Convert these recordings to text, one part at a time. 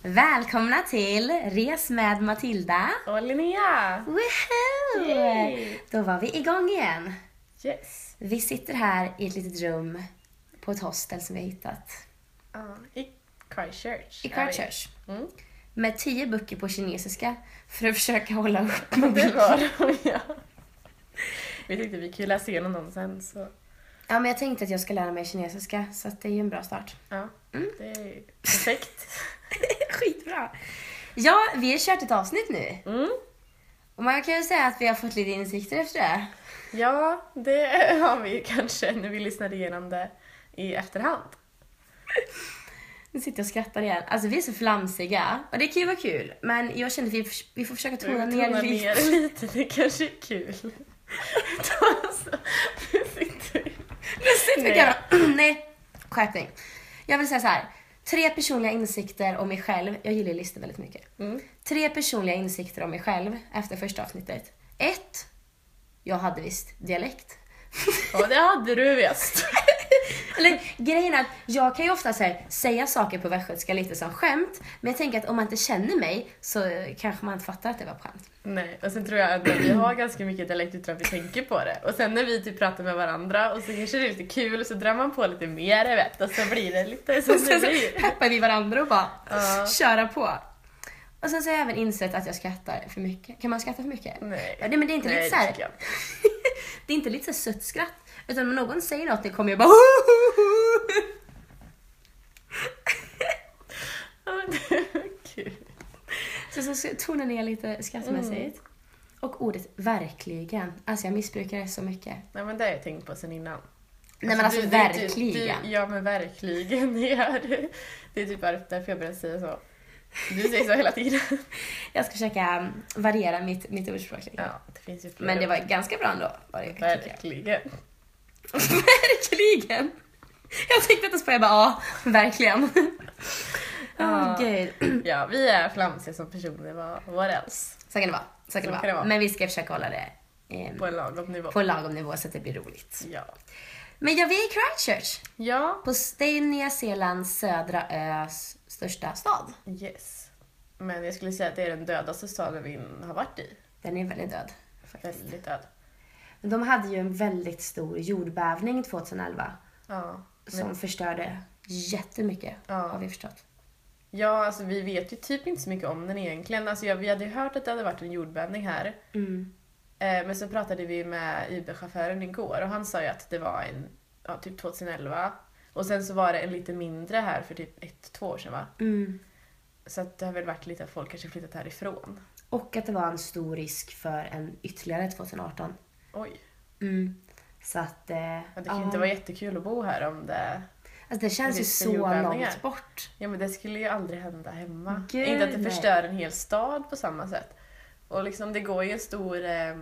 Välkomna till Res med Matilda och Linnea. Woohoo! Yay! Då var vi igång igen. Yes. Vi sitter här i ett litet rum på ett hostel som vi har hittat I Christchurch. i Christchurch. Mm. Med 10 böcker på kinesiska för att försöka hålla upp Det mobilen. var de, ja. Vi tyckte vi kunde läsa igenom dem sen. Så. Ja, men jag tänkte att jag ska lära mig kinesiska, så att det är ju en bra start. Ja, det är perfekt. Skitbra. Ja, vi har kört ett avsnitt nu. Mm. Och man kan ju säga att vi har fått lite insikter efter det. Ja, det har vi kanske när vi lyssnade igenom det i efterhand. Nu sitter jag och skrattar igen. Alltså vi är så flamsiga. Och det kan ju vara kul. Men jag känner att vi får försöka tona ner lite. lite. Det kanske är kul. Nej, skärpning. Jag vill säga så här. 3 personliga insikter om mig själv. Jag gillar listor väldigt mycket. 3 personliga insikter om mig själv efter första avsnittet. 1. Jag hade visst dialekt. Ja, det hade du visst. Eller grejen är att jag kan ju ofta säga saker på västgötska lite som skämt. Men jag tänker att om man inte känner mig så kanske man inte fattar att det var på skämt. Nej, och sen tror jag att vi har ganska mycket dialekt utan att vi tänker på det. Och sen när vi typ pratar med varandra och så kanske det är lite kul så drar man på lite mer, jag vet. Och så blir det lite som det blir. Peppar vi varandra och bara köra på. Och sen så har jag även insett att jag skrattar för mycket. Kan man skratta för mycket? Nej. Ja, men det är inte lite så här. Det är inte lite så sött skratt. Utan när någon säger något, det kommer jag bara Ja, men det är kul. Så tonar ner lite skrattmässigt. Och ordet verkligen. Alltså jag missbrukar det så mycket. Nej, men det har jag tänkt på sen innan. Nej, men alltså verkligen. Ja, men verkligen. Det är typ därför jag började säga så. Du säger så hela tiden. Jag ska försöka variera mitt ordspråk. Ja, det finns ju fler. Men det var ganska bra ändå. Verkligen. Verkligen. Jag tänkte inte spela bara, verkligen. Gud. Ja, vi är flamsiga som personer, vad else? Så kan det vara. Men vi ska försöka hålla det På en lagom nivå. på en lagom nivå så att det blir roligt. Ja. Men jag är i Christchurch. Ja. Det är Nya Zeelands södra ös största stad. Yes. Men jag skulle säga att det är den dödaste staden vi har varit i. Den är väldigt död. Faktiskt. Väldigt död. De hade ju en väldigt stor jordbävning 2011. Ja. Som förstörde jättemycket, har vi förstått. Ja, alltså vi vet ju typ inte så mycket om den egentligen. Alltså vi hade ju hört att det hade varit en jordbävning här. Men så pratade vi med Uber-chauffören igår och han sa ju att det var typ 2011. Och sen så var det en lite mindre här för typ 1-2 år sedan, va? Så att det har väl varit lite att folk kanske flyttat härifrån. Och att det var en stor risk för en ytterligare 2018. Oj. Så att... Det kan inte vara jättekul att bo här om det... Alltså det känns ju så långt bort. Ja, men det skulle ju aldrig hända hemma. Gud, inte att det förstör en hel stad på samma sätt. Och liksom det går ju en stor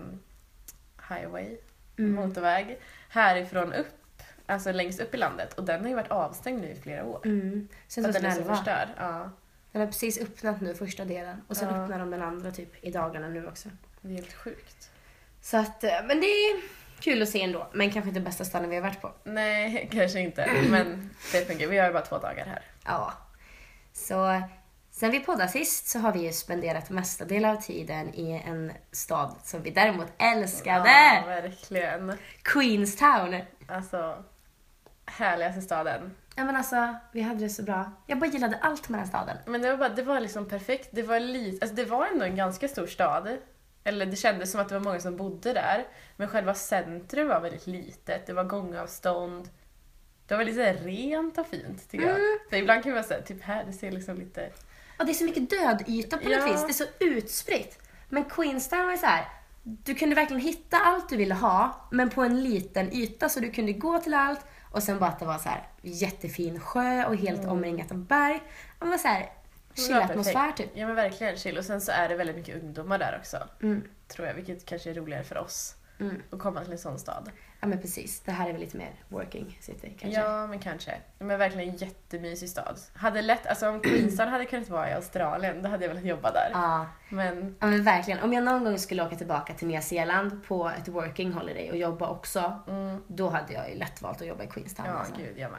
highway, motorväg, härifrån upp, alltså längst upp i landet. Och den har ju varit avstängd nu i flera år. Sen så att den är så 2011. förstörd. Ja. Den har precis öppnat nu första delen. Och sen öppnar de den andra typ i dagarna nu också. Det är helt sjukt. Så att, men det är kul att se ändå. Men kanske inte bästa staden vi har varit på. Nej, kanske inte. Men det funkar. Vi har ju bara 2 dagar här. Ja. Så sen vi poddade sist så har vi ju spenderat mesta del av tiden i en stad som vi däremot älskade. Ja, verkligen. Queenstown. Alltså, härligaste staden. Ja, men alltså, vi hade det så bra. Jag bara gillade allt med den staden. Men det var liksom perfekt. Det var alltså det var ändå en ganska stor stad. Eller det kändes som att det var många som bodde där. Men själva centrum var väldigt litet. Det var gångavstånd. Det var väldigt så här rent och fint, tycker jag. För ibland kan det vara så här, typ här, det ser liksom lite... Och det är så mycket död yta på något vis. Det är så utspritt. Men Queenstown var så här, du kunde verkligen hitta allt du ville ha, men på en liten yta, så du kunde gå till allt. Och sen bara att det var så här jättefin sjö och helt omringat av berg. Och det var så här chill atmosfär typ. Ja, men verkligen chill. Och sen så är det väldigt mycket ungdomar där också. Tror jag, vilket kanske är roligare för oss. Att komma till en sån stad. Ja, men precis. Det här är väl lite mer working city kanske. Ja, men kanske. Men verkligen en jättemysig stad. Hade lätt, alltså om Queenstown hade kunnat vara i Australien, då hade jag velat jobba där. Ja. Men... Ja, men verkligen. Om jag någon gång skulle åka tillbaka till Nya Zeeland på ett working holiday och jobba också, då hade jag ju lätt valt att jobba i Queenstown. Ja, alltså. gud, jag med.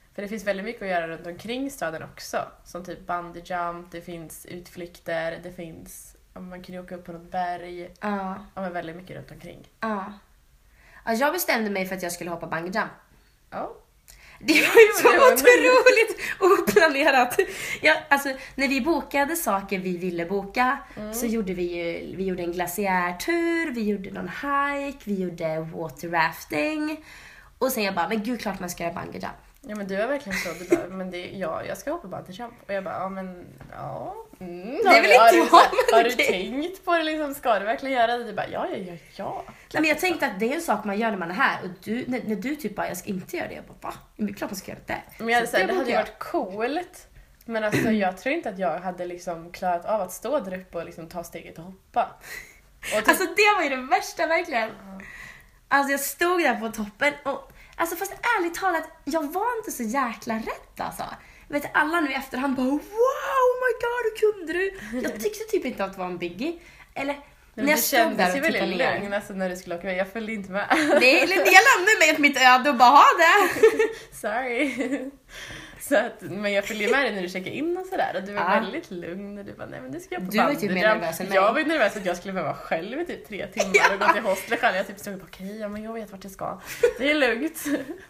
För det finns väldigt mycket att göra runt omkring staden också. Som typ bungee jump, det finns utflykter, det finns... Man kan ju åka upp på något berg. Ja, men väldigt mycket runt omkring. Ja. Jag bestämde mig för att jag skulle hoppa bungee jump. Ja. Det var ju så otroligt oplanerat. Alltså, när vi bokade saker vi ville boka så gjorde vi gjorde en glaciärtur, vi gjorde någon hike, vi gjorde water rafting. Och sen jag bara, men gud, klart man ska göra bungee jump. Ja, men du är verkligen så. Du bara, men jag ska hoppa bungee jump. Och jag bara, ja men, ja. Det är väl inte jag. Har du tänkt på det liksom? Ska du verkligen göra det? Du bara, ja. Nej, men jag tänkte att det är en sak man gör när man är här. Och när du typ bara, jag ska inte göra det. Jag bara, va? Det är klart man ska göra det. Men jag säger, det hade ju varit coolt. Men alltså, jag tror inte att jag hade liksom klarat av att stå där uppe och liksom ta steget och hoppa. Och alltså det var ju det värsta verkligen. Alltså jag stod där på toppen och alltså fast ärligt talat, jag var inte så jäkla rädd alltså. Jag vet alla nu i efterhand bara, wow, oh my god, hur kunde du? Jag tyckte typ inte att det var en biggie. Eller när jag stod där och tittade ner. Det kändes ju väldigt lugn alltså, när du skulle åka iväg. Jag följde inte med. Nej, jag lämnade mig åt mitt öde och bara, ha det. Sorry. Så att, men jag följde med dig när du checkade in och sådär. Och du var väldigt lugn. Och du bara, nej men det ska jag på bandet. Du var typ mer nervös än mig. Jag var nervös att jag skulle behöva vara själv i typ 3 timmar och gå till hostel själv. Jag typ stod på okej, men jag vet vart jag ska. Det är lugnt.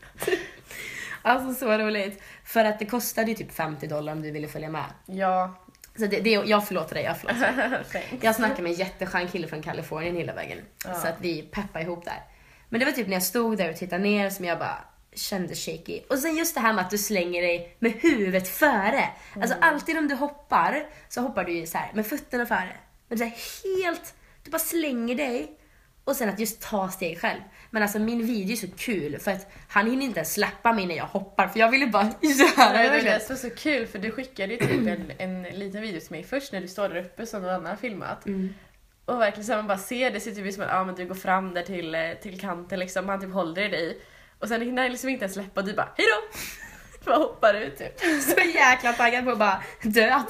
Alltså så roligt. För att det kostade ju typ $50 om du ville följa med. Ja. Så jag förlåter dig, jag snackade med en jätteskön kille från Kalifornien hela vägen. Ja. Så att vi peppade ihop där. Men det var typ när jag stod där och tittade ner som jag bara kände shaky. Och sen just det här med att du slänger dig med huvudet före. Alltså alltid om du hoppar så hoppar du ju så här med fötterna före. Men det är helt, du bara slänger dig. Och sen att just ta steg själv. Men alltså min video är så kul för att han hinner inte ens släppa mig när jag hoppar. För jag ville bara göra det. Det var så kul för du skickade ju typ en liten video till mig först när du står där uppe som någon annan har filmat. Och verkligen så man bara ser det, ser typ som att men du går fram där till kanten liksom. Han typ håller i dig. Och sen hinner han liksom inte ens släppa och du bara, hejdå! Bara hoppar ut typ. Så jäkla taggad på att bara dö.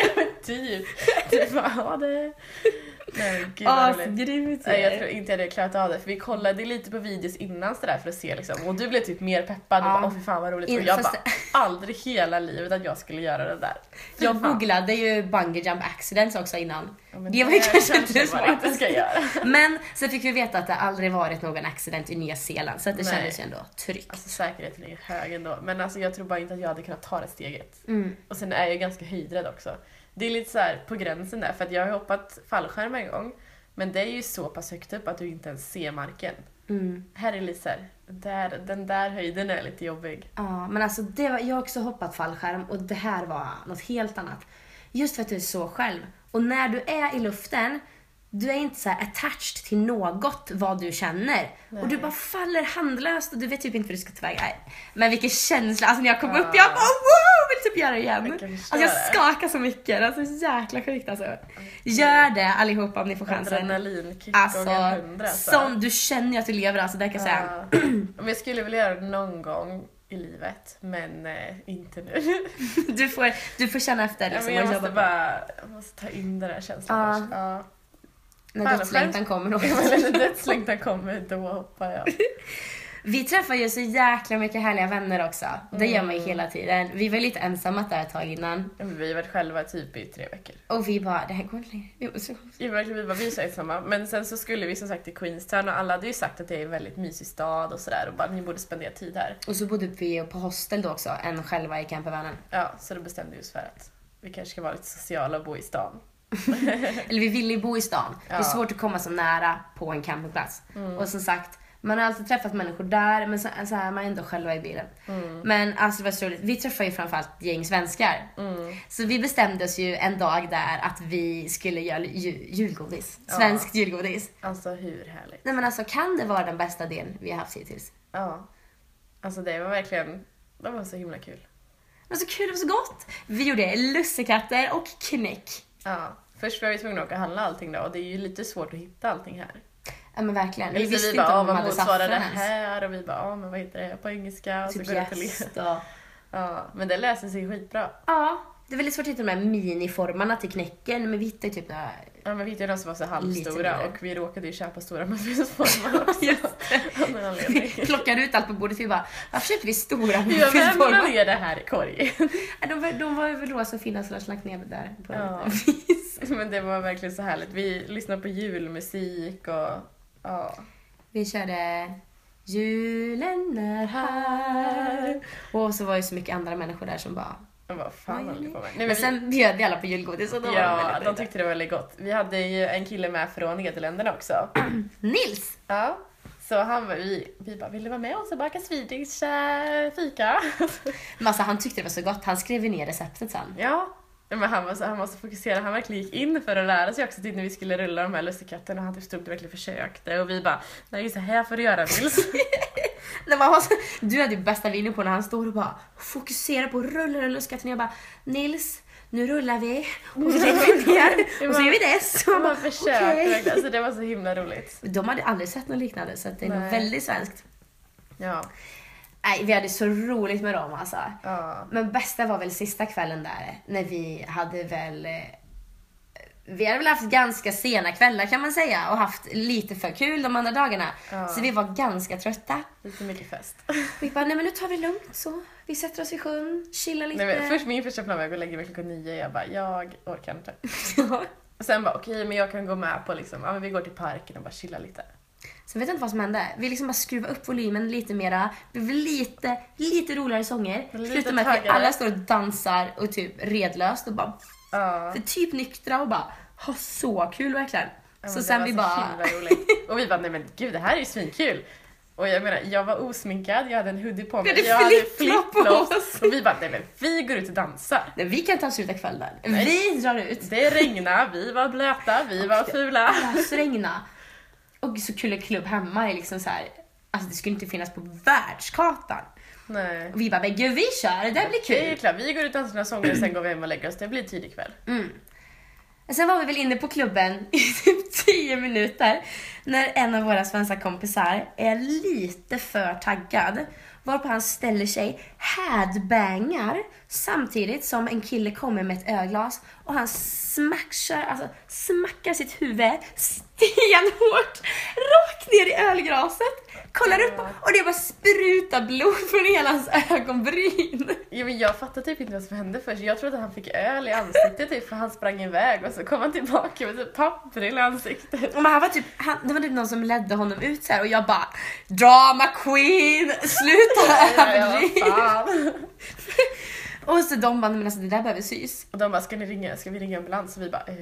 Typ. Du bara, det... Nej, gud grymt. Nej, jag tror inte jag hade klarat av det. För vi kollade lite på videos innan så där för att se liksom. Och du blev typ mer peppad. Och bara, fy fan vad roligt. Och jag bara, aldrig hela livet att jag skulle göra det där. Jag googlade ju bungee jump accidents också innan. Ja, det var ju kanske inte det smartaste ska göra. Men så fick vi veta att det aldrig varit någon accident i Nya Zeeland. Så att det kändes ju ändå tryggt. Alltså säkerheten är hög ändå. Men alltså jag tror bara inte att jag hade kunnat ta det steget. Och sen är jag ganska höjdrädd också. Det är lite så här på gränsen där, för att jag har hoppat fallskärm en gång. Men det är ju så pass högt upp att du inte ens ser marken. Här är lite så här, den där höjden är lite jobbig. Ja, men alltså jag har också hoppat fallskärm och det här var något helt annat. Just för att du är så själv. Och när du är i luften, du är inte så här attached till något vad du känner. Nej. Och du bara faller handlöst och du vet typ inte hur du ska ta väg. Men vilken känsla. Alltså när jag kom upp, jag bara wow, vill typ göra det igen. Alltså jag skakar så mycket. Alltså jäkla sjukt alltså. Gör det allihopa om ni får chansen. Adrenalinkick alltså, gånger 100. Som du känner att du lever, alltså det kan jag säga. Men jag skulle vilja göra det någon gång i livet, men inte nu. du får känna efter det. Men jag måste ta in den här känslan först. Ja. När dödslängtan kommer då. När dödslängtan kommer, då hoppar jag. Vi träffar ju så jäkla mycket härliga vänner också. Det gör man ju hela tiden. Vi var lite ensamma där ett tag innan. Vi har varit själva typ i 3 veckor. Och vi bara, det här går inte längre. Vi så ensamma. Men sen så skulle vi som sagt till Queenstown och alla hade ju sagt att det är en väldigt mysig stad och sådär. Och bara, ni borde spendera tid här. Och så bodde vi på hostel då också, en själva i campervanen. Ja, så då bestämde vi oss för att vi kanske ska vara lite sociala och bo i stan. Eller vi ville ju bo i stan. Ja. Det är svårt att komma så nära på en campingplats. Och som sagt, man har alltid träffat människor där, men så är man ändå själva i bilen. Men alltså det var så roligt. Vi träffade ju framförallt gäng svenskar. Så vi bestämde oss ju en dag där att vi skulle göra julgodis. Svenskt julgodis. Alltså hur härligt. Nej men alltså, kan det vara den bästa delen vi har haft hittills? Ja. Alltså det var verkligen, det var så himla kul. Det var så kul, det var så gott. Vi gjorde lussekatter och knäck. Ja, först var vi tvungna att åka och handla allting då. Och det är ju lite svårt att hitta allting här. Ja men verkligen. Vi visste inte om de hade saffran det här. Och vi bara, men vad heter det på engelska? Och typ så går det till. Ja, men det läser sig skitbra. Ja, Det är väldigt svårt att hitta de här miniformarna till knäcken, men vi hittade typ där. Ja, men vi hittade de som var så halvstora och vi råkade ju köpa stora muffins-formar också. Vi plockade ut allt på bordet och vi bara, varför köpte vi stora Vem muffinsformar? ner det här i korgen? De var väl rosa och fina så de slank ner det där på Ja. Men det var verkligen så härligt. Vi lyssnade på julmusik och ja. Vi körde julen är här. Och så var ju så mycket andra människor där som bara... Vad fan håller ni på med? Nej, men sen bjöd vi alla på julgodis och då var ja, de tyckte det var väldigt gott. Vi hade ju en kille med från Nederländerna också. Nils! Ja. Så han var, vi bara, vill du vara med oss och baka Swedish fika? Men alltså, han tyckte det var så gott. Han skrev ju ner receptet sen. Ja. Men han var så fokuserad. Han verkligen gick in för att lära sig också till när vi skulle rulla de här lussekatterna. Och han typ stod och verkligen försökte. Och vi bara, nej så här får du göra, Nils. Du hade ju bästa videon på när han står och bara fokuserar på att rulla lussekatten. Jag bara, Nils, nu rullar vi. Och så lägger vi ner. Och så gör vi det. Så man försökte verkligen. Alltså, det var så himla roligt. De hade aldrig sett något liknande. Så att det är nog väldigt svenskt. Ja. Nej, vi hade så roligt med dem alltså. Ja. Men bästa var väl sista kvällen där. När vi hade väl haft ganska sena kvällar kan man säga. Och haft lite för kul de andra dagarna. Ja. Så vi var ganska trötta. Lite mycket fest. Vi bara, nej men nu tar vi det lugnt så. Vi sätter oss i sjön, chillar lite. Nej, men min första plan var att gå och lägga mig klockan 9. Jag bara, jag orkar inte. Och sen bara, okej, men jag kan gå med på liksom, ja men vi går till parken och bara chilla lite. Sen vet jag inte vad som hände. Vi liksom bara skruva upp volymen lite mera. Det blev lite roligare sånger. Slutar med att vi alla står och dansar och typ redlöst och bara för typ nyktra och bara ha så kul verkligen. Ja, så sen vi bara och vi bara, nej men gud, det här är ju svinkul. Och jag menar, jag var osminkad, jag hade en hoodie på mig, jag hade flip-flops. Och vi bara, nej men vi går ut och dansar. Nej, vi kan ta sluta kvällen. Vi drar ut. Det regnade, vi var blöta, vi var fula. Det regnade. Och så kul klubb hemma är liksom så här, alltså det skulle inte finnas på världskartan. Nej. Och vi bara, men gud vi kör, det blir kul. Det är klart, vi går ut och dansar några sånger och sen går vi hem och lägger oss, det blir tidig kväll. Sen var vi väl inne på klubben i typ 10 minuter när en av våra svenska kompisar är lite för taggad. Varpå han ställer sig, headbangar samtidigt som en kille kommer med ett ölglas och han smackar sitt huvud stenhårt rakt ner i ölglaset. Kollar upp och det bara sprutar blod från hela hans ögonbryn. Ja, men jag fattar typ inte vad som hände först. Jag trodde att han fick öl i ansiktet typ, för han sprang iväg och så kom han tillbaka med typ papper i ansiktet. Men han var typ, det var typ någon som ledde honom ut så här och jag bara, drama queen, sluta överdriva. Och så de bara, men alltså det där behöver sys. Och de bara, ska vi ringa ambulans? Och vi bara,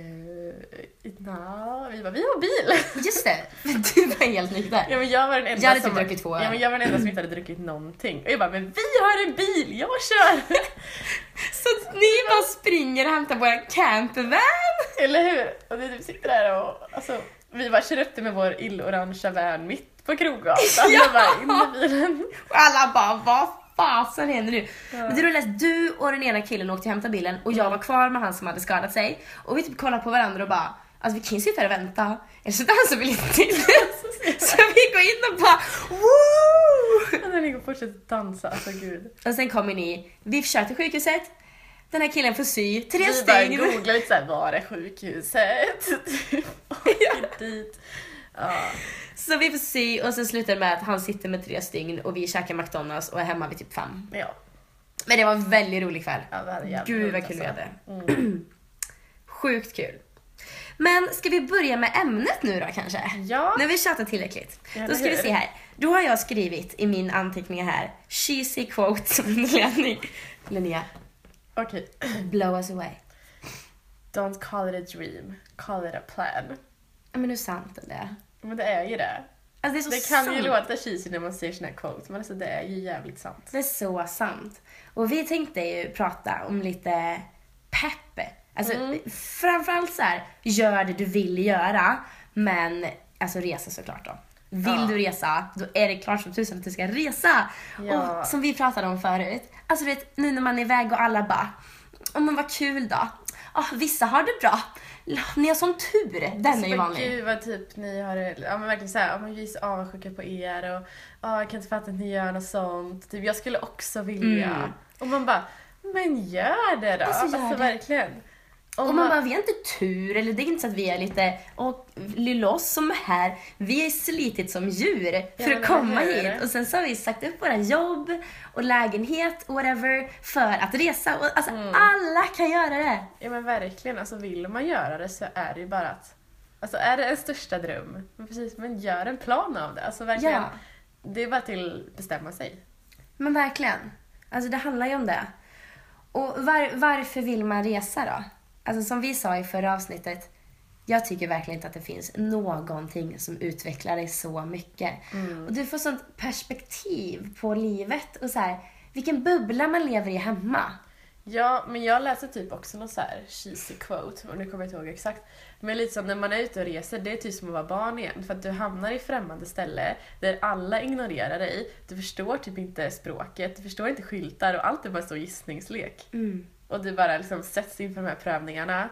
vi har bil. Just det, men du var helt nykter. Ja, men jag var den enda jag hade typ druckit 2 öl. Ja, men jag var den enda som inte hade druckit någonting. Och jag bara, men vi har en bil, jag kör. Så ni bara springer och hämtar våra campervan. Eller hur? Och vi sitter där och alltså, vi bara kör upp det med vår illorangea van mitt på Krogatan. Ja! Och bara in i bilen. Och alla bara, vad fasen händer nu? Ja. Men det roligaste, du och den ena killen åkte och hämtade bilen och jag var kvar med han som hade skadat sig. Och vi typ kollade på varandra och bara, alltså vi kan ju sitta här och vänta. Eller så dansar vi lite till. Så vi går in och bara, woo! Och när ni fortsätter dansa, alltså gud. Och sen kommer ni, vi kör till sjukhuset. Den här killen får sy 3 steg. steg. Vi bara googlar lite såhär, var är sjukhuset? Och dit. Ja. Så vi får sy och sen slutar det med att han sitter med 3 stygn och vi käkar McDonalds och är hemma vid typ 5. Ja. Men det var en väldigt rolig kväll. Ja, gud vad kul vi hade. Sjukt kul. Men ska vi börja med ämnet nu då kanske? Ja. När vi tjatat tillräckligt. Då ska vi se här. Då har jag skrivit i min anteckning här cheesy quote som inledning. Linnea. Okej. Blow us away. Don't call it a dream. Call it a plan. Men hur sant är det? Men det är ju det. Alltså det är så det kan sant. ju låta cheesy när man säger såna här quotes, men alltså det är ju jävligt sant. Det är så sant. Och vi tänkte ju prata om lite pepp. Alltså framförallt så här, gör det du vill göra, men alltså resa såklart då. Vill du resa, då är det klart som tusen att du ska resa. Ja. Och som vi pratade om förut, alltså vet, nu när man är iväg och alla bara, men vad kul då. Vissa har det bra. Ni har sån tur. Den är ju vanlig. Gud vad typ ni har det, ja men verkligen såhär, man är så avundsjuka på er och jag kan inte fatta att ni gör något sånt. Typ jag skulle också vilja. Och man bara, Men gör det då. Alltså, gör det. Verkligen. Och man bara, vi har inte tur, eller det är inte så att vi är lite, och Lillos som är här, vi är slitit som djur för att komma hit. Och sen så har vi sagt upp våra jobb och lägenhet, whatever, för att resa. Och, alltså alla kan göra det. Ja men verkligen, alltså vill man göra det så är det ju bara att, alltså är det en största dröm, men precis, men gör en plan av det. Alltså verkligen, Ja. det är bara till att bestämma sig. Men verkligen, alltså det handlar ju om det. Och varför vill man resa då? Alltså som vi sa i förra avsnittet, jag tycker verkligen inte att det finns någonting som utvecklar dig så mycket. Och du får sånt perspektiv på livet och så här, vilken bubbla man lever i hemma. Ja, men jag läser typ också någon så här cheesy quote, och nu kommer jag inte ihåg exakt. Men lite som när man är ute och reser, det är typ som att vara barn igen. För att du hamnar i främmande ställe där alla ignorerar dig. Du förstår typ inte språket, du förstår inte skyltar och allt är bara så gissningslek. Och du bara liksom sätts inför de här prövningarna.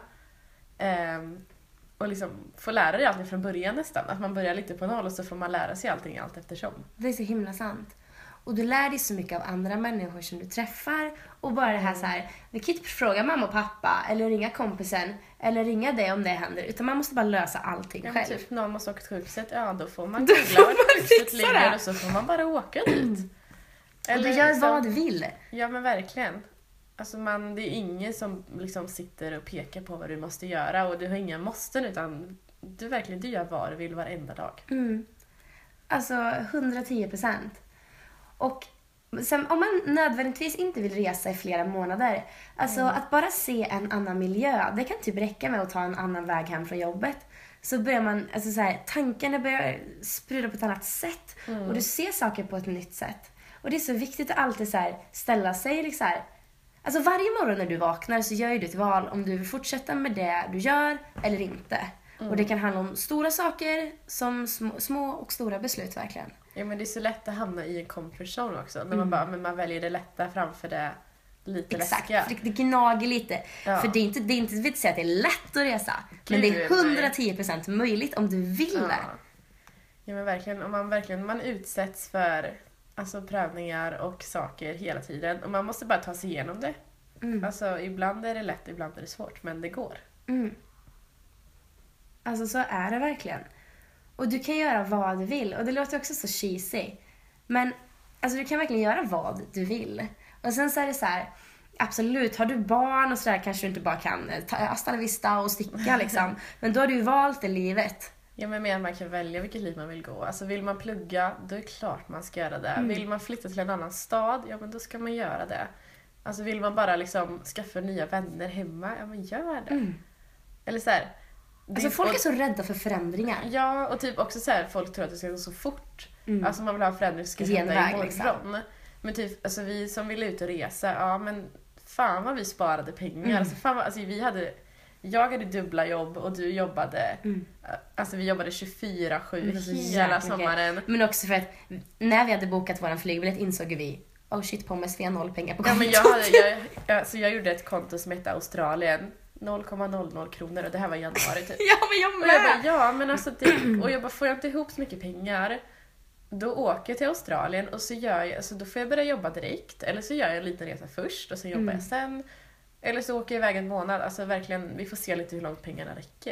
Och liksom får lära dig allting från början nästan. Att man börjar lite på noll och så får man lära sig allting allt eftersom. Det är så himla sant. Och du lär dig så mycket av andra människor som du träffar. Och bara det här så här, du kan inte fråga mamma och pappa eller ringa kompisen eller ringa dig om det händer. Utan man måste bara lösa allting Ja, själv. typ någon måste åka till sjukhuset, ja då får man Då googla får vart man sjukhuset fixa ligger det. och så får man bara åka dit. Och du gör liksom, vad du vill. Ja men verkligen. Alltså det är ingen som liksom sitter och pekar på vad du måste göra och du har inga måsten utan du gör vad du vill varenda dag. Alltså 110%. Och sen, om man nödvändigtvis inte vill resa i flera månader, alltså att bara se en annan miljö, det kan typ räcka med att ta en annan väg hem från jobbet. Så börjar man, alltså så här, tankarna börjar sprida på ett annat sätt och du ser saker på ett nytt sätt. Och det är så viktigt att alltid så här, ställa sig liksom här, alltså varje morgon när du vaknar så gör ju du ett val om du vill fortsätta med det du gör eller inte. Och det kan handla om stora saker som små och stora beslut verkligen. Ja men det är så lätt att hamna i en comfort zone också. När man väljer det lätta framför det lite läskiga. Exakt, det gnager lite. Ja. För det är inte vill säga att det är lätt att resa. Men det är 110% möjligt om du vill det. Ja men verkligen, om man utsätts för alltså, prövningar och saker hela tiden. Och man måste bara ta sig igenom det. Alltså ibland är det lätt, ibland är det svårt. Men det går. Alltså så är det verkligen. Och du kan göra vad du vill. Och det låter också så cheesy. Men alltså du kan verkligen göra vad du vill. Och sen så är det så här, absolut, har du barn och så där kanske du inte bara kan ta hasta la vista och sticka liksom. Men då har du ju valt det livet. Ja men man kan välja vilket liv man vill gå. Alltså vill man plugga, då är det klart man ska göra det. Vill man flytta till en annan stad, ja men då ska man göra det. Alltså vill man bara liksom skaffa nya vänner hemma, ja men gör det. Eller så här, alltså folk är så rädda för förändringar. Ja, och typ också så här, folk tror att det ska gå så fort. Alltså man vill ha förändring som ska hända imorgon. Liksom. Men typ, alltså vi som ville ut och resa, ja men fan vad vi sparade pengar. Alltså jag hade dubbla jobb och du jobbade, alltså vi jobbade 24/7 hela sommaren. Men också för att när vi hade bokat våran flygbiljett insåg vi, oh shit Pommes, vi har 0 pengar på kontot. Ja, men jag gjorde ett konto som hette Australien. 0,00 kronor och det här var i januari typ. Ja men jag med! Ja men alltså och jag bara, får jag inte ihop så mycket pengar då åker jag till Australien och så gör jag, alltså då får jag börja jobba direkt eller så gör jag en liten resa först och så jobbar jag sen. Eller så åker jag iväg en månad, alltså verkligen, vi får se lite hur långt pengarna räcker.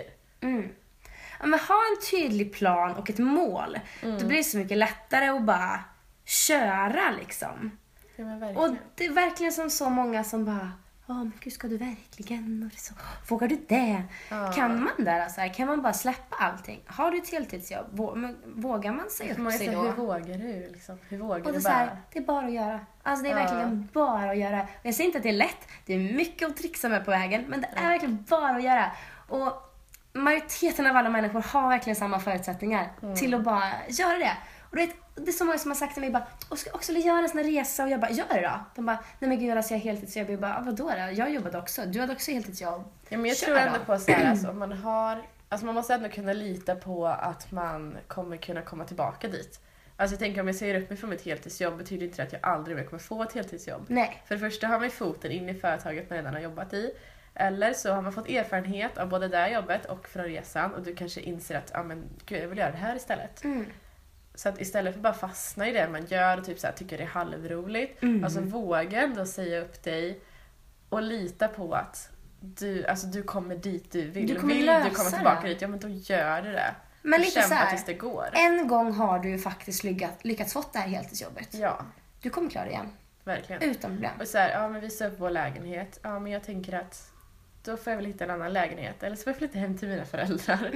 Ja, men ha en tydlig plan och ett mål. Då blir det så mycket lättare att bara köra liksom. Ja, men verkligen. Och det är verkligen som så många som bara, men gud ska du verkligen? Och det så, vågar du det? Kan man där alltså? Kan man bara släppa allting? Har du ett heltidsjobb? Vågar man sig upp sig då? Hur vågar du liksom? Hur vågar och du så här, det är bara att göra. Alltså det är verkligen bara att göra. Och jag säger inte att det är lätt. Det är mycket att trixa med på vägen. Men det är verkligen bara att göra. Och majoriteten av alla människor har verkligen samma förutsättningar till att bara göra det. Och det är så många som har sagt till mig bara, och ska också göra en sån här resa, och jag bara, gör det då? De bara, nej men gud jag har heltidsjobb. Jag bara, vadå då? Jag jobbade också. Du hade också heltidsjobb. Ja, men jag tror ändå på så här, alltså, om man har, alltså man måste ändå kunna lita på att man kommer kunna komma tillbaka dit. Alltså jag tänker om jag säger upp mig från mitt heltidsjobb betyder inte det att jag aldrig mer kommer få ett heltidsjobb. Nej. För det första har man foten in i företaget man redan har jobbat i. Eller så har man fått erfarenhet av både det jobbet och från resan och du kanske inser att men gud, jag vill göra det här istället. Så att istället för att bara fastna i det man gör och typ så här, tycker det är halvroligt, alltså våga ändå säga upp dig Och lita på att du kommer dit du vill. Du kommer vill lösa du komma tillbaka det. dit, ja men då gör du det. Men och lite så kämpa här, tills det går. en gång har du ju faktiskt lyckats fått det här heltidsjobbet. Ja, Du kommer klara det igen. verkligen. Utan problem. Och så här, ja men vi ser upp vår lägenhet. Ja men jag tänker att då får jag väl hitta en annan lägenhet. Eller så får jag flytta hem till mina föräldrar.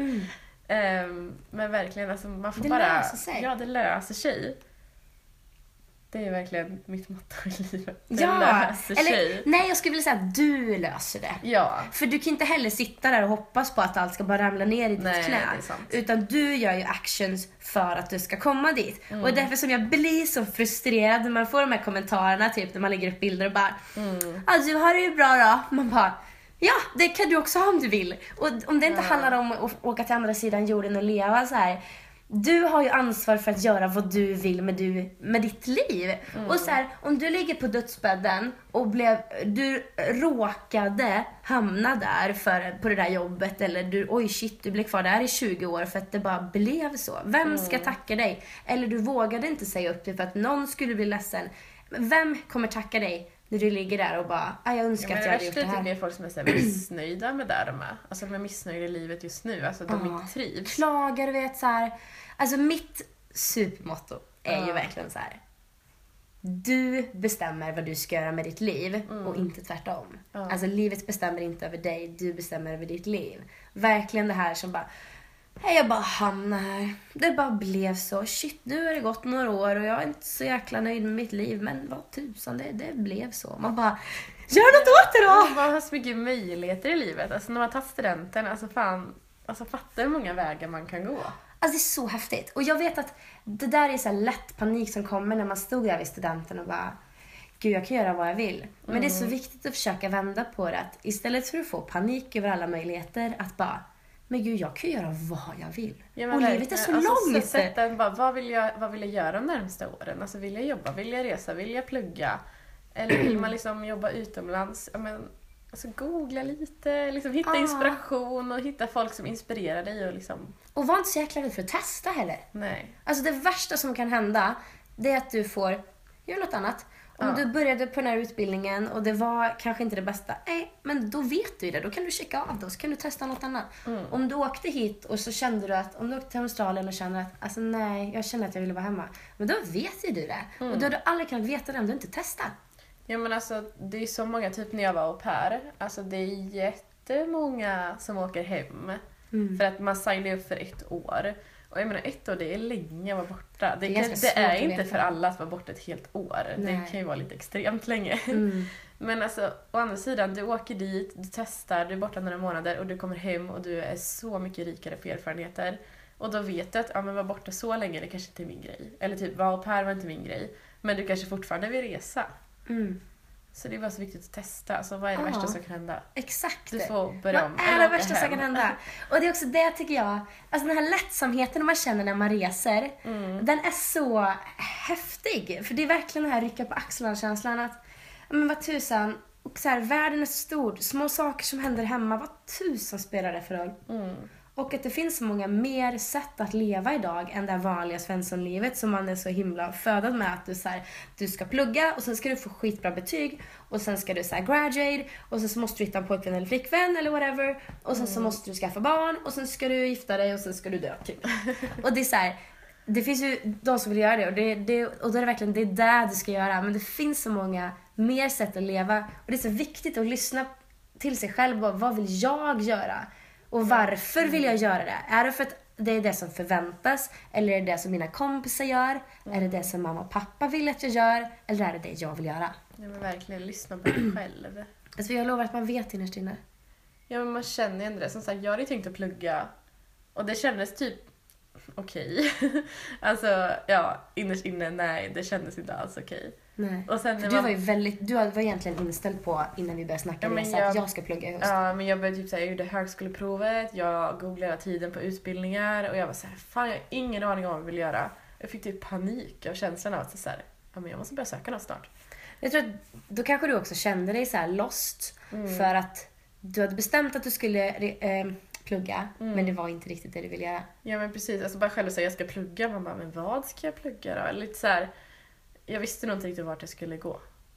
Men verkligen, alltså man får Det bara... löser sig. Ja, det löser sig. Det är verkligen mitt motto i livet. Det Ja, löser sig. nej, jag skulle vilja säga att du löser det. Ja. För du kan inte heller sitta där och hoppas på att allt ska bara ramla ner i ditt Nej, knä. det är sant. Utan du gör ju actions för att du ska komma dit. Och det är därför som jag blir så frustrerad när man får de här kommentarerna, typ när man lägger upp bilder och bara ja, du har det ju bra då. Man bara, ja, det kan du också ha om du vill. Och om det inte handlar om att åka till andra sidan jorden och leva så här. Du har ju ansvar för att göra vad du vill med ditt liv. Och så här, om du ligger på dödsbädden och du råkade hamna där på det där jobbet, eller du blev kvar där i 20 år för att det bara blev så. Vem ska tacka dig? Eller du vågade inte säga upp dig för att någon skulle bli ledsen. Vem kommer tacka dig när du ligger där och bara, jag önskar att jag hade gjort det här. Det är folk som är så här missnöjda med där de är. Alltså de är missnöjda i livet just nu. Alltså de inte trivs. Klagar, du vet så här. Alltså mitt supermotto är ju verkligen så här. Du bestämmer vad du ska göra med ditt liv och inte tvärtom. Alltså livet bestämmer inte över dig, du bestämmer över ditt liv. Verkligen det här som bara, hej, jag bara hamnade här. Det bara blev så. Shit, nu har det gått några år och jag är inte så jäkla nöjd med mitt liv. Men vad tusan, det blev så. Man bara, gör något åt det då! Man har så mycket möjligheter i livet. Alltså när man tar studenten, alltså fattar hur många vägar man kan gå. Alltså det är så häftigt. Och jag vet att det där är så här lätt panik som kommer när man stod där vid studenten och bara, gud, jag kan göra vad jag vill. Men det är så viktigt att försöka vända på det. Att istället för att få panik över alla möjligheter, att bara, men gud, jag kan göra vad jag vill. Ja, och livet är så långt. Så sätta en bara, vad vill jag göra de närmaste åren? Alltså vill jag jobba, vill jag resa, vill jag plugga? Eller vill man liksom jobba utomlands? Ja, men, alltså googla lite, liksom hitta inspiration och hitta folk som inspirerar dig och liksom... Och var inte så jäkla rädd för att testa heller. Nej. Alltså det värsta som kan hända, det är att du får göra något annat. Om du började på den här utbildningen och det var kanske inte det bästa, men då vet du det. Då kan du checka av det och så kan du testa något annat. Om du åkte hit och så kände du att, om du åkte till Australien och kände att, alltså nej, jag känner att jag ville vara hemma. Men då vet ju du det. Och då har du aldrig kunnat veta det om du inte testar. Ja, men alltså det är så många, typ när jag var au pair, alltså det är jättemånga som åker hem. För att man signar upp för 1 år. Och jag menar 1 år, det är länge att vara borta. Det är inte för alla att vara borta ett helt år. Nej. Det kan ju vara lite extremt länge. Men alltså, å andra sidan, du åker dit, du testar, du är borta några månader och du kommer hem och du är så mycket rikare på erfarenheter. Och då vet du att, men vara borta så länge, det kanske inte är min grej. Eller typ, vara au pair var inte min grej. Men du kanske fortfarande vill resa. Så det är bara så viktigt att testa. Alltså, vad är det värsta som kan hända? Exakt. Du får börja om. Vad är det värsta som kan hända? Och det är också det, tycker jag. Alltså den här lättsamheten man känner när man reser. Den är så häftig. För det är verkligen den här rycka på axlarna-känslan. Att, men vad tusan. Och så här, världen är stor. Små saker som händer hemma. Vad tusan spelar det för roll? Och att det finns så många mer sätt att leva idag än det vanliga svenssonlivet som man är så himla födad med. Att du ska plugga och sen ska du få skitbra betyg och sen ska du så här graduate och sen så måste du hitta en pojkvän eller flickvän eller whatever och sen så måste du skaffa barn och sen ska du gifta dig och sen ska du dö typ. Och det är så här, det finns ju de som vill göra det och då är det verkligen det du ska göra, men det finns så många mer sätt att leva och det är så viktigt att lyssna till sig själv och vad vill jag göra? Och varför vill jag göra det? Är det för att det är det som förväntas? Eller är det det som mina kompisar gör? Är det det som mamma och pappa vill att jag gör? Eller är det det jag vill göra? Ja, men verkligen lyssna på dig själv. Alltså jag lovar att man vet innerst inne. Ja, men man känner ju ändå det. Som sagt, jag hade tänkt att plugga. Och det kändes typ okej. Alltså, ja, innerst inne, nej, det kändes inte alls okej. Nej. Och sen du var egentligen inställd på innan vi började snacka att jag ska plugga i höst. Ja, men jag började typ säga, jag gjorde högskoleprovet, jag googlade hela tiden på utbildningar och jag var så här, fan, jag har ingen aning om vad jag vill göra. Jag fick typ panik av känslan av att så här, ja, men jag måste börja söka något snart. Jag tror att då kanske du också kände dig så här lost för att du hade bestämt att du skulle plugga, men det var inte riktigt det du ville göra. Ja, men precis, alltså bara själv säga jag ska plugga, man bara, men vad ska jag plugga då? Eller lite så här, jag visste nog inte riktigt vart jag skulle gå.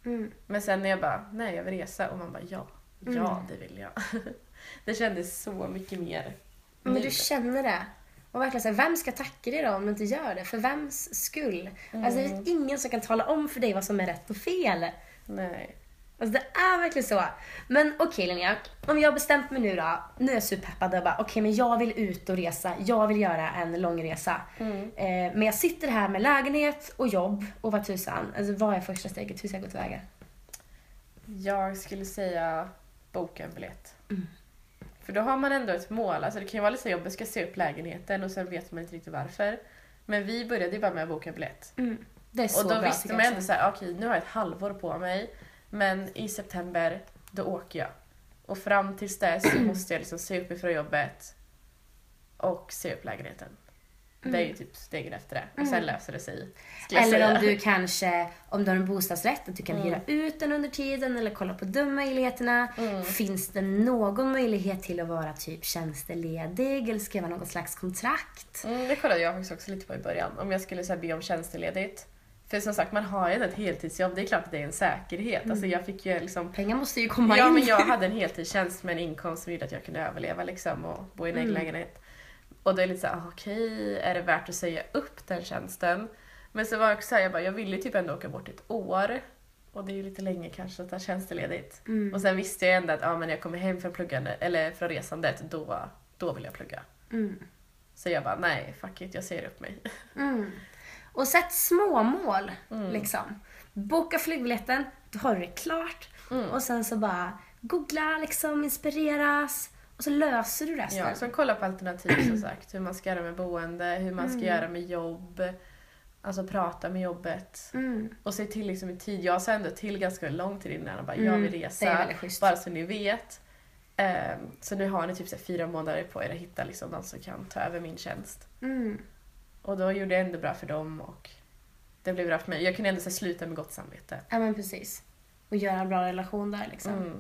Men sen när jag bara, nej jag vill resa och man bara ja det vill jag. Det kändes så mycket mer. Men du känner det. Och verkligen så här, vem ska tacka dig då om du inte gör det? För vems skull? Alltså det är ingen som kan tala om för dig vad som är rätt och fel. Nej. Alltså det är verkligen så. Men okej Linnea, om jag har bestämt mig nu då. Nu är jag superpeppad och bara okej, men jag vill ut och resa. Jag vill göra en lång resa. Men jag sitter här med lägenhet och jobb och vad tusan. Alltså vad är första steget? Hur ska jag gå tillväga? Jag skulle säga boka en biljett. För då har man ändå ett mål. Alltså det kan ju vara lite så jobbigt, ska se upp lägenheten och sen vet man inte riktigt varför. Men vi började ju bara med att boka en biljett. Det är så och då bra, visste man ändå så här, okej, nu har jag ett halvår på mig. Men i september, då åker jag. Och fram tills dess så måste jag liksom se upp ifrån jobbet och se upp lägenheten. Det är ju typ stegen efter det. Och sen löser det sig. Eller om du kanske, om du har en bostadsrätt, att du kan hyra ut den under tiden eller kolla på de möjligheterna. Finns det någon möjlighet till att vara typ tjänsteledig eller skriva något slags kontrakt? Det kollade jag faktiskt också lite på i början. Om jag skulle så här, be om tjänsteledigt. För som sagt, man har ju ett heltidsjobb. Det är klart att det är en säkerhet. Alltså jag fick ju liksom... Pengar måste ju komma in. Ja, men jag hade en heltidstjänst med en inkomst som gjorde att jag kunde överleva liksom, och bo i en egen lägenhet. Och då är det lite såhär, okej, är det värt att säga upp den tjänsten? Men så var jag också jag ville typ ändå åka bort ett år. Och det är ju lite länge kanske att ta tjänsteledigt. Och sen visste jag ändå att men när jag kommer hem från pluggande, eller från resandet, då vill jag plugga. Så jag bara, nej, fuck it, jag säger upp mig. Och sätt små mål, liksom. Boka flygbiljetten, då har du det klart. Och sen så bara googla, liksom, inspireras. Och så löser du resten. Ja, så kolla på alternativ som sagt. Hur man ska göra med boende, hur man ska göra med jobb. Alltså prata med jobbet. Och se till liksom i tid. Jag sa ändå till ganska lång tid innan och bara, jag vill resa. Det är väldigt schysst. Bara så ni vet. Så nu har ni typ så 4 månader på er att hitta liksom någon som kan ta över min tjänst. Och då gjorde jag ändå bra för dem och det blev bra för mig. Jag kunde ändå så sluta med gott samvete. Ja, men precis. Och göra en bra relation där liksom.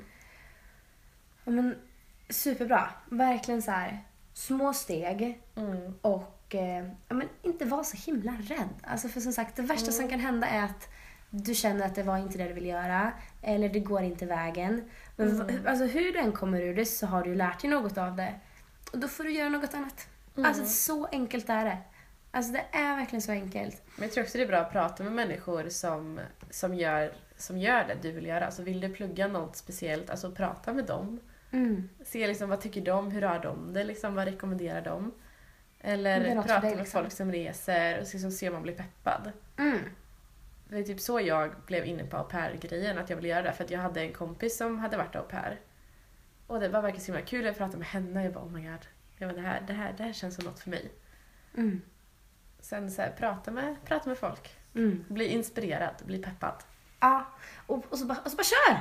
Ja, men superbra. Verkligen så här små steg. Och ja, men inte vara så himla rädd. Alltså för som sagt, det värsta som kan hända är att du känner att det var inte det du vill göra. Eller det går inte vägen. Men alltså hur du än kommer ur det så har du lärt dig något av det. Och då får du göra något annat. Alltså så enkelt är det. Alltså det är verkligen så enkelt. Men jag tror också det är bra att prata med människor som gör det du vill göra. Alltså vill du plugga något speciellt, alltså prata med dem. Se liksom, vad tycker de, hur har de det, liksom, vad rekommenderar de? Eller prata med liksom folk som reser och liksom se om man blir peppad. Det är typ så jag blev inne på au pair-grejen, att jag ville göra det. För att jag hade en kompis som hade varit au pair. Och det var verkligen så himla kul att prata med henne. Jag bara, oh my god, det här känns som något för mig. Sen så här, prata med folk. Bli inspirerad, bli peppad. Ja, och så bara kör!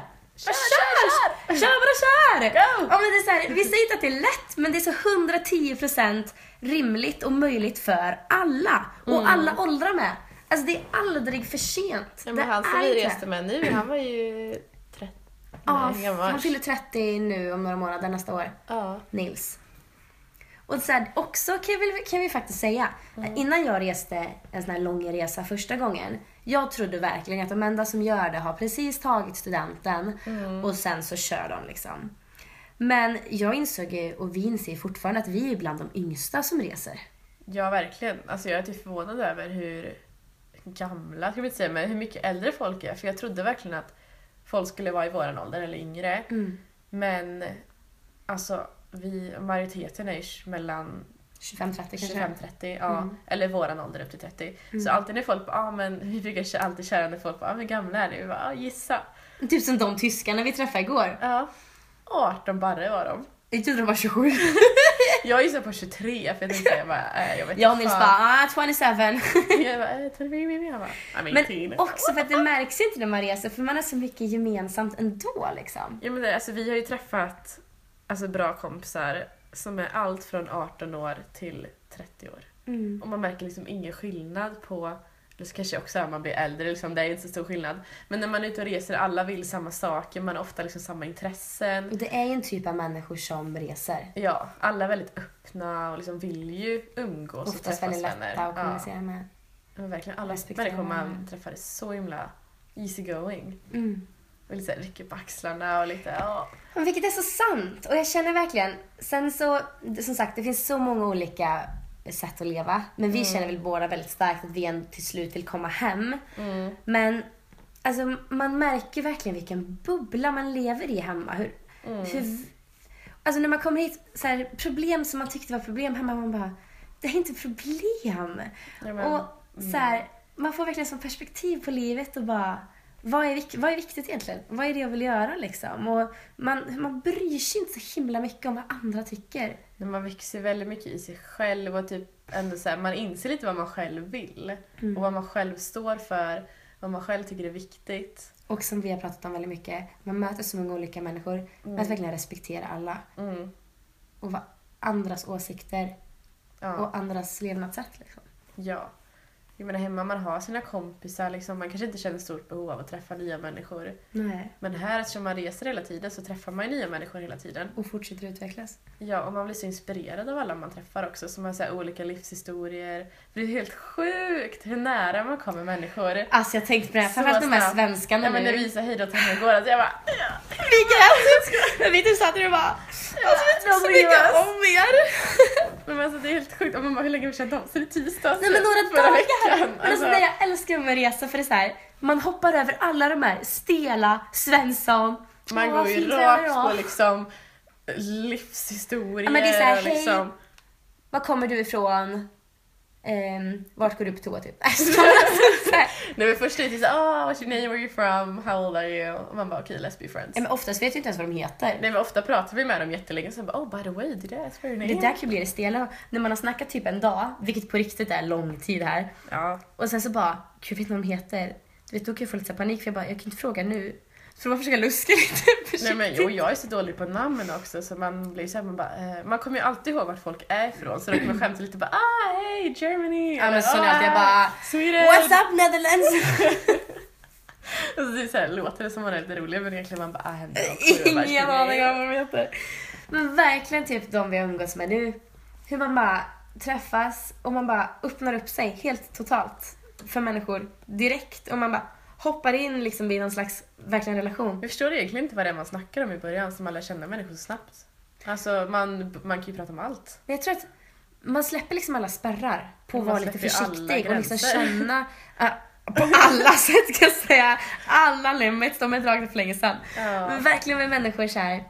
Kör! Go! Ja, men det är så här, vi säger inte att det är lätt, men det är så 110% rimligt och möjligt för alla. Och alla åldrar med. Alltså det är aldrig för sent. Ja, men han som vi reste med nu, han var ju 30. Ja, han fyller 30 nu om några månader nästa år. Nils. Och så här, också kan vi faktiskt säga, innan jag reste en sån här lång resa första gången, jag trodde verkligen att de enda som gör det har precis tagit studenten och sen så kör de liksom. Men jag insåg, och vi inser fortfarande, att vi är bland de yngsta som reser. Ja, verkligen. Alltså jag är typ förvånad över hur gamla, ska vi inte säga, men hur mycket äldre folk är. För jag trodde verkligen att folk skulle vara i våran ålder eller yngre. Men alltså majoriteten är ju mellan 25-30 kanske. 25-30, ja. Eller våran ålder upp till 30. Så alltid när folk bara, men vi brukar alltid köra när folk bara, men gamla är ni? Vi bara, gissa. Typ som de tyskarna vi träffade igår. Ja. 18 barre var de. Jag trodde de var 27. Jag gissade på 23, för jag tänkte, jag vet inte. Jag och Nils bara, 27. Jag bara, 23, jag bara, men också för att det märks inte när man reser, för man har så mycket gemensamt ändå liksom. Ja, men alltså vi har ju träffat bra kompisar som är allt från 18 år till 30 år. Och man märker liksom ingen skillnad på, eller så kanske också man blir äldre, liksom, det är inte så stor skillnad. Men när man är ute och reser, alla vill samma saker, man har ofta liksom samma intressen. Och det är en typ av människor som reser. Ja, alla är väldigt öppna och liksom vill ju umgås och träffas vänner. Oftast väldigt lätta att kommunicera med. Men verkligen, alla människor man träffar är så himla easy going. Mm. Och lite så här, rycker på axlarna och lite, ja. Vilket är så sant. Och jag känner verkligen, sen så, som sagt, det finns så många olika sätt att leva. Men vi känner väl båda väldigt starkt att vi ändå till slut vill komma hem. Men alltså, man märker verkligen vilken bubbla man lever i hemma. Alltså när man kommer hit, så här, problem som man tyckte var problem hemma, man bara, det är inte problem. Och så här, man får verkligen som perspektiv på livet och bara, vad är viktigt egentligen? Vad är det jag vill göra liksom? Och man bryr sig inte så himla mycket om vad andra tycker. Men man växer väldigt mycket i sig själv och typ ändå så här, man inser lite vad man själv vill. Och vad man själv står för, vad man själv tycker är viktigt. Och som vi har pratat om väldigt mycket, man möter så många olika människor. Men att verkligen respektera alla. Och vad andras åsikter och andras levnadssätt liksom. Ja. Jag menar hemma man har sina kompisar liksom, man kanske inte känner stort behov av att träffa nya människor. Nej. Men här eftersom man reser hela tiden så träffar man nya människor hela tiden. Och fortsätter utvecklas. Ja, och man blir så inspirerad av alla man träffar också som har så här olika livshistorier. Det är helt sjukt hur nära man kommer människor. Alltså jag tänkte på det här, framförallt de här svenskarna nu. Ja men det visar hejdå till mig igår, alltså jag bara... Vi typ satt där och bara... Jag så mycket om er! Men alltså det är helt sjukt, och man bara, hur länge har vi känt om? Så det är tisdag. Nej men några dagar! Veckan. Alltså det jag älskar med resa, för det är så här, man hoppar över alla de här Stela, Svensson. Man går ju rakt på liksom livshistorier. Ja, men det är så här, liksom. hej, var kommer du ifrån? Vart går du på toa typ? Nej men först är det såhär, what's your name, where are you from, how old are you? Och man bara, okej, let's be friends. Ja, men oftast vet jag inte ens vad de heter. Nej men ofta pratar vi med dem jättelänge och så bara, by the way, did I ask for your name? Det där kan ju bli det stela. När man har snackat typ en dag, vilket på riktigt är lång tid här. Ja. Och sen så bara, gud vet ni vad de heter? Du vet, då kan jag få lite panik för jag bara, jag kan inte fråga nu. Så man försöker luska lite. Nej men jag är så dålig på namn också så man blir så här, man bara, man kommer ju alltid ihåg vart folk är ifrån så då kan man skämta lite bara, hey Germany. Ja men så när jag bara, Sweden. what's up Netherlands? Och så det är så här, låter det som man är lite rolig men egentligen man bara, ingen aning om vad de heter. Men verkligen typ de vi har umgås med nu. Hur man bara träffas och man bara öppnar upp sig helt totalt för människor direkt och man bara hoppar in liksom i någon slags verkligen relation. Jag förstår egentligen inte vad det är man snackar om i början som alla känner människor så snabbt. Alltså man kan ju prata om allt. Men jag tror att man släpper liksom alla spärrar på att vara lite försiktig och liksom känna på alla sätt ska jag säga. Alla limits, de är dragna för länge sedan. Ja. Men verkligen med människor så här.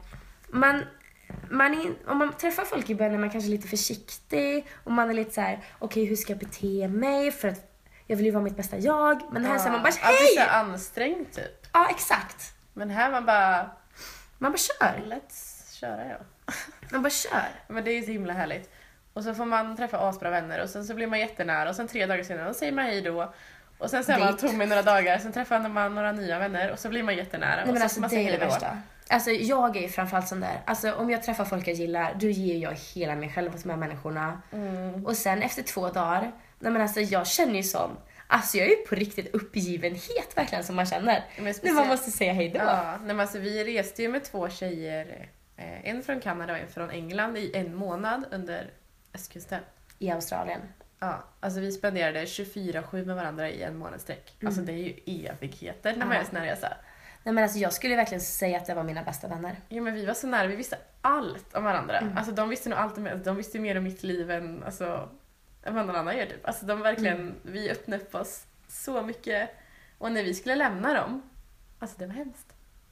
Om man träffar folk i början är man kanske lite försiktig och man är lite så här, okej, hur ska jag bete mig för att jag vill ju vara mitt bästa jag. Men här säger man bara, hej! Det är så ansträngt typ. Ja, exakt. Men här man bara kör. Let's köra ja. Man bara kör. Men det är ju så himla härligt. Och så får man träffa asbra vänner och sen så blir man jättenära och sen 3 dagar senare säger man hej då. Och sen är man tom i några dagar, sen träffar man några nya vänner och så blir man jättenära. Nej, men och alltså, man det är det värsta. Alltså jag är ju framförallt sån där. Alltså om jag träffar folk jag gillar, då ger jag hela mig själv åt de här människorna. Och sen efter 2 dagar, nej men alltså jag känner ju sån. Alltså jag är ju på riktigt uppgivenhet verkligen som man känner. När man måste säga hej då. Ja, men alltså vi reste ju med 2 tjejer. En från Kanada och en från England i 1 månad under östkusten. I Australien. Ja, alltså vi spenderade 24/7 med varandra i 1 månad sträck. Alltså det är ju evigheter när man gör sån här resa. Nej men alltså jag skulle verkligen säga att det var mina bästa vänner. Ja men vi var så nära, vi visste allt om varandra. Alltså de visste nog allt om mig, de visste mer om mitt liv än vad någon annan gör typ. Alltså de verkligen, vi öppnade upp oss så mycket. Och när vi skulle lämna dem, alltså det var hemskt.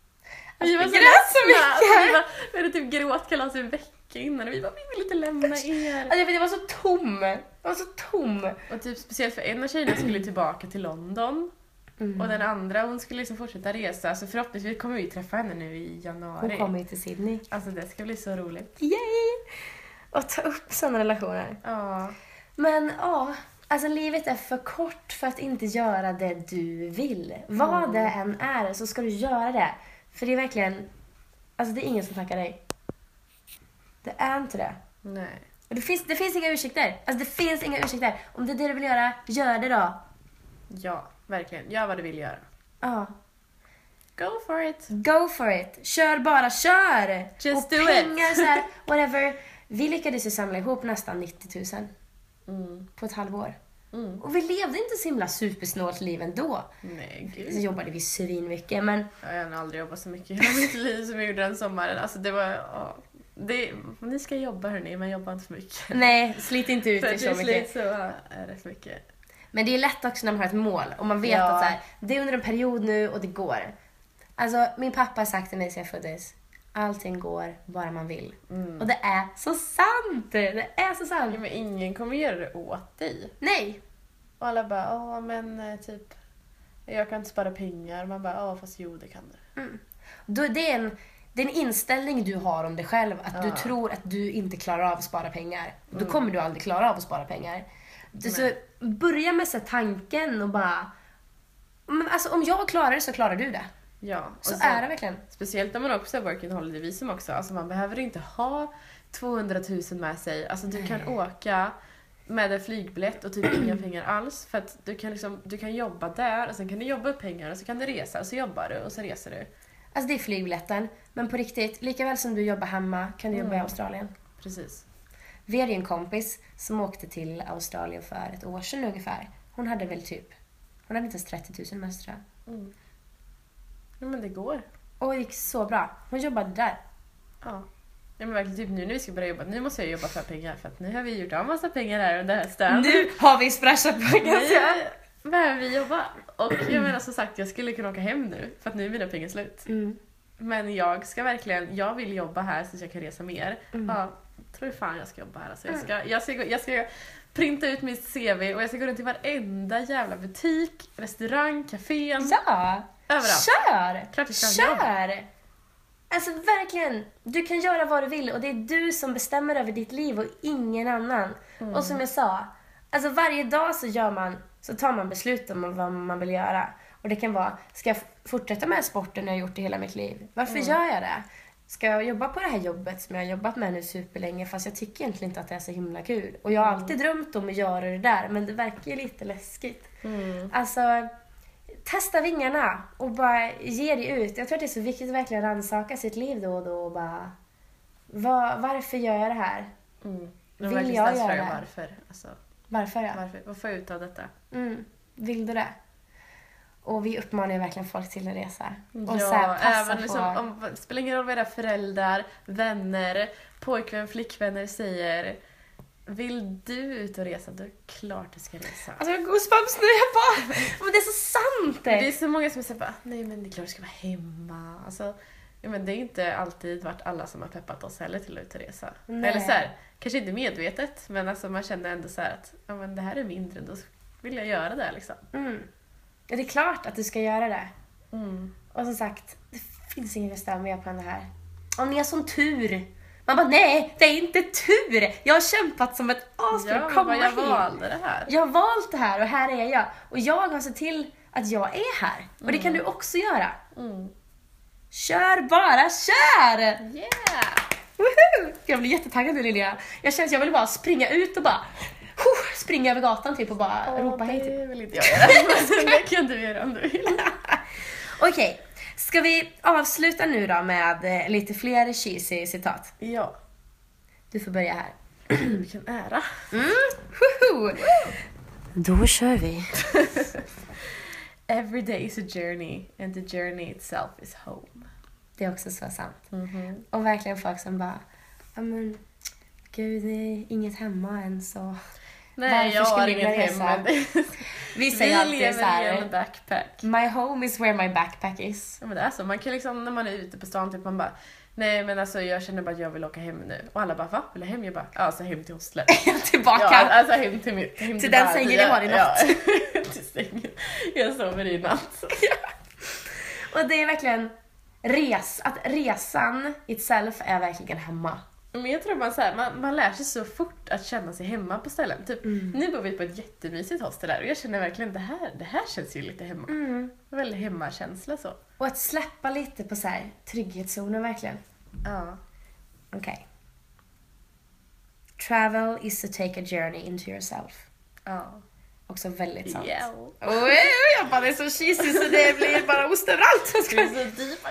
Vi var så ledsna. Vi hade typ gråtkalas en vecka innan och vi vill inte lämna er. Alltså jag var så tom. Jag var så tom. Och typ speciellt för en av tjejerna skulle tillbaka till London. Och den andra, hon skulle liksom fortsätta resa. Så förhoppningsvis kommer vi träffa henne nu i januari. Hon kommer ju till Sydney. Alltså det ska bli så roligt. Yay! Och ta upp sådana relationer. Ja. Men alltså livet är för kort för att inte göra det du vill. Vad det än är så ska du göra det. För det är verkligen, alltså det är ingen som tackar dig. Det är inte det. Nej. Och det finns inga ursäkter. Alltså det finns inga ursäkter. Om det är det du vill göra, gör det då. Ja, verkligen. Gör vad du vill göra. Ja. Go for it. Go for it. Kör bara, kör! Just och do pengar, it. Så här, whatever. Vi lyckades ju samla ihop nästan 90 000 på ett halvår. Och vi levde inte så himla supersnålt liv ändå. Nej, gud. Så jobbade vi svinmycket, men... Jag har aldrig jobbat så mycket i hela mitt liv som jag gjorde den sommaren. Alltså det var... Ja, ni ska jobba hörni, men jobba inte för mycket. Nej, slit inte ut det så mycket. Så är det för mycket. Men det är lätt också när man har ett mål och man vet att så här, det är under en period nu och det går. Alltså, min pappa har sagt till mig sedan jag föddes: allting går bara man vill. Och det är så sant! Det är så sant. Ja, men ingen kommer göra det åt dig. Nej. Och alla bara, men typ, jag kan inte spara pengar. Man bara, fast jo, det kan du. Då, det är en inställning du har om dig själv. Att du tror att du inte klarar av att spara pengar. Då kommer du aldrig klara av att spara pengar. Så börja med så tanken och bara... Men alltså, om jag klarar det så klarar du det. Ja. Så är det verkligen. Speciellt när man också har working holiday visum också. Alltså man behöver inte ha 200 000 med sig. Alltså du kan åka med en flygbiljett och typ inga pengar alls. För att du kan jobba där och sen kan du jobba upp pengar och så kan du resa och så jobbar du och så reser du. Alltså det är flygbiljetten. Men på riktigt, lika väl som du jobbar hemma kan du jobba i Australien. Precis. Vi hade en kompis som åkte till Australien för ett år sedan ungefär. Hon hade väl typ... Hon hade inte ens 30 000 mest, tror jag. Ja, men det går. Och det gick så bra. Hon jobbade där. Ja. Ja, men verkligen typ nu när vi ska börja jobba. Nu måste jag jobba för pengar. För att nu har vi gjort av massa pengar här under hösten. Nu har vi sprashat pengar. Nu behöver vi jobba. Och jag menar som sagt, jag skulle kunna åka hem nu. För att nu är mina pengar slut. Men jag vill jobba här så att jag kan resa mer. Ja, tror fan jag ska jobba här. Alltså jag ska printa ut mitt CV och jag ska gå runt i varenda jävla butik, restaurang, café. Ja! Överallt. Kör! Klart jag ska Kör! Alltså verkligen, du kan göra vad du vill och det är du som bestämmer över ditt liv och ingen annan. Och som jag sa, alltså varje dag så tar man beslut om vad man vill göra. Och det kan vara, ska jag fortsätta med sporten jag har gjort i hela mitt liv? Varför gör jag det? Ska jag jobba på det här jobbet som jag har jobbat med nu superlänge fast jag tycker egentligen inte att det är så himla kul. Och jag har alltid drömt om att göra det där men det verkar ju lite läskigt. Alltså, testa vingarna och bara ge dig ut. Jag tror att det är så viktigt att verkligen rannsaka sitt liv då och då och bara, varför gör jag det här? Vill jag göra det? Varför? Alltså, varför, ja. Vad får jag ut av detta? Vill du det? Och vi uppmanar ju verkligen folk till att resa. Och ja, så här, passa även liksom, det spelar ingen roll vad era föräldrar, vänner, pojkvän, flickvänner säger. Vill du ut och resa, då är det klart du ska resa. Alltså jag har goosebumps nu, jag bara... Men det är så sant! Det är så många som säger bara, nej men det är klart du ska vara hemma. Alltså, ja, men det är inte alltid varit alla som har peppat oss heller till att ut och resa. Nej. Eller så här, kanske inte medvetet, men alltså man känner ändå så här att ja, men det här är mindre, då vill jag göra det liksom. Ja, det är klart att du ska göra det. Och som sagt, det finns ingen bestämning på det här. Om ni har sån tur. Man bara, nej, det är inte tur. Jag har kämpat som ett as för att komma hit. Jag valde det här. Jag har valt det här och här är jag. Och jag har sett till att jag är här. Och det kan du också göra. Kör bara, kör! Yeah! Woohoo! Jag blir jättetaggad nu, Linnea. Jag vill bara springa ut och bara springa över gatan typ och bara ropa hej. Det vill inte jag göra. Det kan du göra om du vill. Okej, ska vi avsluta nu då med lite fler cheesy citat? Ja. Du får börja här. Vilken ära. Woohoo! Då kör vi. Every day is a journey and the journey itself is home. Det är också så sant. Och verkligen folk som bara, men gud, det är inget hemma än så. Nej, jag har inget hemma. Vi säger alltid så här, i en backpack. My home is where my backpack is. Ja, men det är så. Man kan liksom, när man är ute på stan, typ man bara, nej men alltså jag känner bara att jag vill åka hem nu. Och alla bara, va? Vill du hem? Jag bara, alltså hem till hostlet. Tillbaka. Ja, alltså hem till den sängen jag har i natt. Ja, till sängen. Jag sover i natt. Och det är verkligen att resan itself är verkligen hemma. Men jag tror man lär sig så fort att känna sig hemma på ställen. Typ, nu bor vi på ett jättemysigt hostel där och jag känner verkligen det här känns ju lite hemma. Väldigt hemmakänsla så. Och att släppa lite på så här trygghetszonen verkligen. Ja. Okej. Travel is to take a journey into yourself. Ja. Också väldigt sant. Yeah. Jag bara, det är så cheesy så det blir bara ost överallt. Det är så deep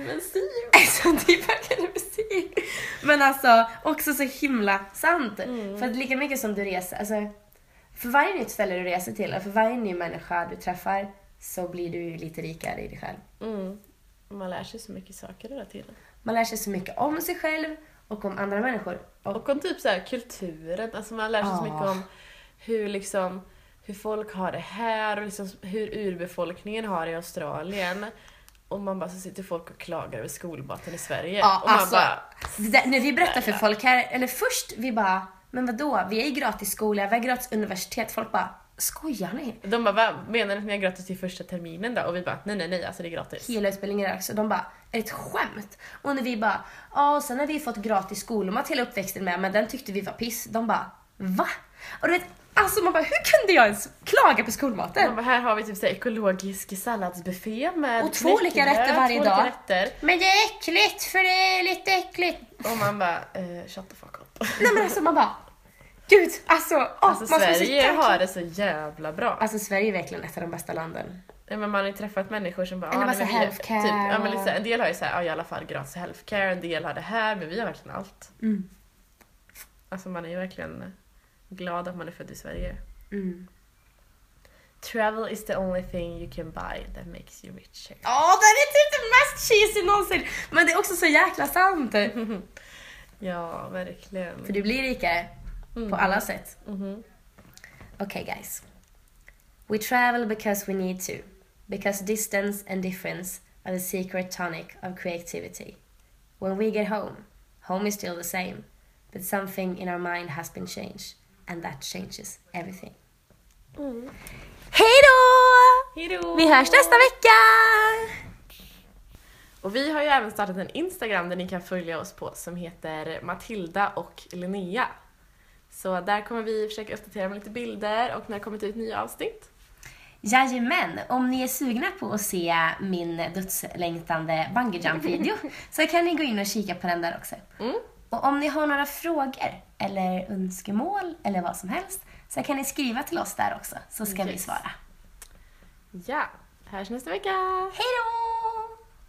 academy. Men alltså, också så himla sant. För att lika mycket som du reser, alltså, för varje nytt ställe du reser till, och för varje ny människa du träffar, så blir du ju lite rikare i dig själv. Man lär sig så mycket saker hela tiden. Man lär sig så mycket om sig själv och om andra människor. Och om typ så här kulturen. Alltså man lär sig så mycket om hur folk har det här och liksom hur urbefolkningen har i Australien. Och man bara så sitter folk och klagar över skolmaten i Sverige. Ja, och man alltså, bara... när vi berättar för folk här, eller först vi bara, men vadå? Vi är i gratis skola, vi har gratis universitet. Folk bara, skojar ni? De bara, menar ni att ni har gratis till första terminen då? Och vi bara, nej, alltså det är gratis. Hela utbildningen är också. De bara, är det ett skämt? Och när vi bara, ja, sen har vi fått gratis skolmat hela uppväxten med, men den tyckte vi var piss. De bara, va? Och du vet, alltså man bara, hur kunde jag ens klaga på skolmaten? Man bara, här har vi typ så här ekologisk salladsbuffé med och 2 olika rätter varje dag. Men det är äckligt, för det är lite äckligt. Och man bara, shut the fuck up. Nej men alltså man bara, gud, alltså Sverige har det så jävla bra. Alltså Sverige är verkligen ett av de bästa landen. Ja, men man har ju träffat människor som bara, eller massa healthcare. Typ, ja, men liksom, en del har ju så här, i alla fall gratis healthcare, en del har det här, men vi har verkligen allt. Alltså man är ju verkligen glad att man är född i Sverige. Travel is the only thing you can buy that makes you richer. Ja, det är typ det mest cheesy någonsin. Men det är också så jäkla sant. Ja, verkligen. För du blir rikare på alla sätt. Okay, guys. We travel because we need to. Because distance and difference are the secret tonic of creativity. When we get home, home is still the same. But something in our mind has been changed. And that changes everything. Hej då! Vi hörs nästa vecka! Och vi har ju även startat en Instagram där ni kan följa oss på, som heter Matilda och Linnea. Så där kommer vi försöka uppdatera med lite bilder och när det kommit ut nya avsnitt. Jajamän, om ni är sugna på att se min dödslängtande bungee jump video så kan ni gå in och kika på den där också. Och om ni har några frågor eller önskemål eller vad som helst så kan ni skriva till oss där också, så ska vi svara. Ja, hörs nästa vecka! Hej då!